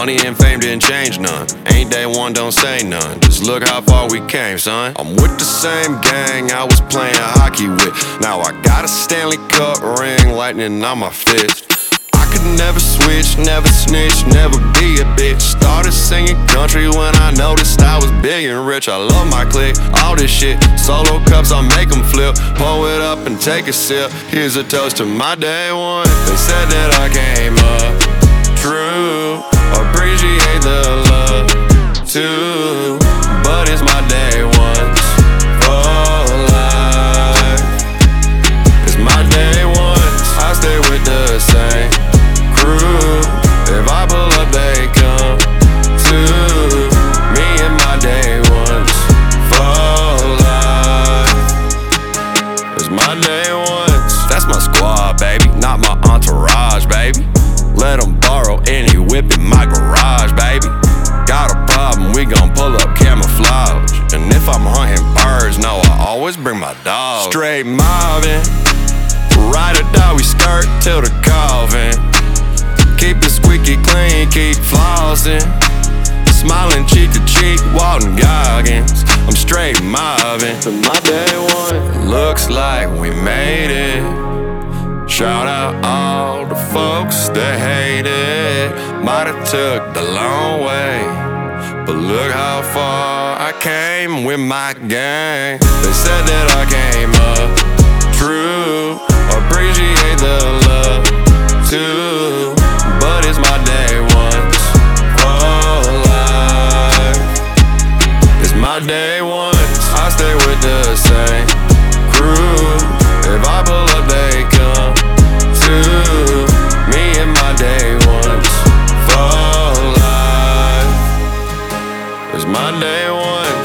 Money and fame didn't change none. Ain't day one, don't say none. Just look how far we came, son. I'm with the same gang I was playing hockey with. Now I got a Stanley Cup ring, lightning on my fist. I could never switch, never snitch, never be a bitch. Started singing country when I noticed I was big and rich. I love my clique, all this shit. Solo cups, I make them flip. Pull it up and take a sip. Here's a toast to my day one. They said that I came up true. Appreciate the love too, but it's my day once for life. It's my day once. I stay with the same crew. If I pull up, they come too. Me and my day once for life. It's my day once. That's my squad, baby, not my entourage, baby. Let them borrow any whip in my garage, baby. Got a problem, we gon' pull up camouflage. And if I'm hunting birds, no, I always bring my dog. Straight mobbing, ride or die, we skirt till the coffin. Keep it squeaky clean, keep flossing. Smiling cheek to cheek, Walton Goggins. I'm straight mobbing. To my day one, looks like we made it. Shout out all the folks that hate it. Might've took the long way, but look how far I came with my gang. They said that I came up true. Appreciate the love too, but it's my day once for life. It's my day once. I stay with the same crew. If I pull up, they come too. Me and my day once for life. It's my day once.